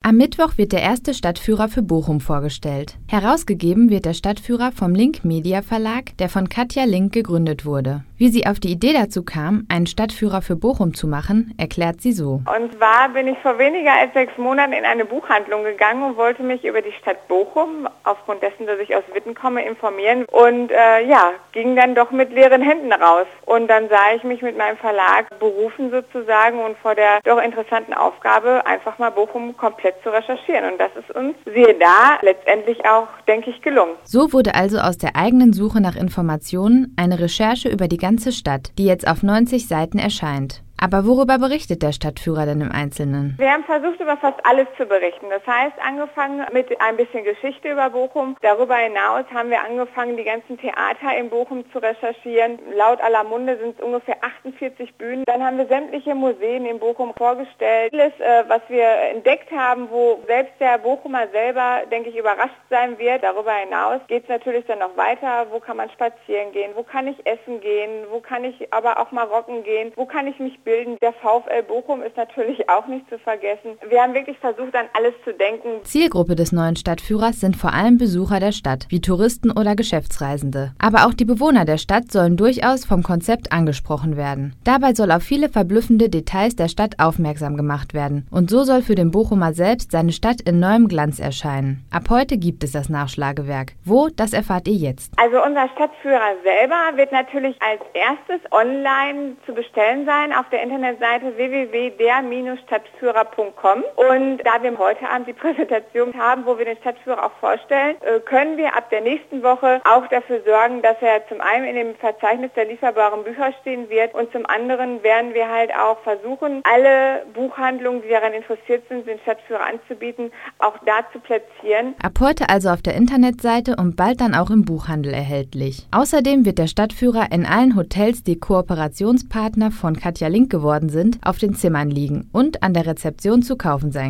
Am Mittwoch wird der erste Stadtführer für Bochum vorgestellt. Herausgegeben wird der Stadtführer vom Link Media Verlag, der von Katja Link gegründet wurde. Wie sie auf die Idee dazu kam, einen Stadtführer für Bochum zu machen, erklärt sie so. Und zwar bin ich vor weniger als 6 Monaten in eine Buchhandlung gegangen und wollte mich über die Stadt Bochum, aufgrund dessen, dass ich aus Witten komme, informieren. Und ging dann doch mit leeren Händen raus. Und dann sah ich mich mit meinem Verlag berufen sozusagen und vor der doch interessanten Aufgabe, einfach mal Bochum komplett zu recherchieren. Und das ist uns, siehe da, letztendlich auch, denke ich, gelungen. So wurde also aus der eigenen Suche nach Informationen eine Recherche über die ganze Stadt, die jetzt auf 90 Seiten erscheint. Aber worüber berichtet der Stadtführer denn im Einzelnen? Wir haben versucht, über fast alles zu berichten. Das heißt, angefangen mit ein bisschen Geschichte über Bochum. Darüber hinaus haben wir angefangen, die ganzen Theater in Bochum zu recherchieren. Laut aller Munde sind es ungefähr 48 Bühnen. Dann haben wir sämtliche Museen in Bochum vorgestellt. Alles, was wir entdeckt haben, wo selbst der Bochumer selber, denke ich, überrascht sein wird. Darüber hinaus geht es natürlich dann noch weiter. Wo kann man spazieren gehen? Wo kann ich essen gehen? Wo kann ich aber auch mal rocken gehen? Wo kann ich mich bilden? Der VfL Bochum ist natürlich auch nicht zu vergessen. Wir haben wirklich versucht, an alles zu denken. Zielgruppe des neuen Stadtführers sind vor allem Besucher der Stadt, wie Touristen oder Geschäftsreisende. Aber auch die Bewohner der Stadt sollen durchaus vom Konzept angesprochen werden. Dabei soll auf viele verblüffende Details der Stadt aufmerksam gemacht werden. Und so soll für den Bochumer selbst seine Stadt in neuem Glanz erscheinen. Ab heute gibt es das Nachschlagewerk. Wo, das erfahrt ihr jetzt. Also unser Stadtführer selber wird natürlich als erstes online zu bestellen sein auf der Internetseite www.der-stadtführer.com. Und da wir heute Abend die Präsentation haben, wo wir den Stadtführer auch vorstellen, können wir ab der nächsten Woche auch dafür sorgen, dass er zum einen in dem Verzeichnis der lieferbaren Bücher stehen wird und zum anderen werden wir halt auch versuchen, alle Buchhandlungen, die daran interessiert sind, den Stadtführer anzubieten, auch da zu platzieren. Ab heute also auf der Internetseite und bald dann auch im Buchhandel erhältlich. Außerdem wird der Stadtführer in allen Hotels, die Kooperationspartner von Katja Link geworden sind, auf den Zimmern liegen und an der Rezeption zu kaufen sein.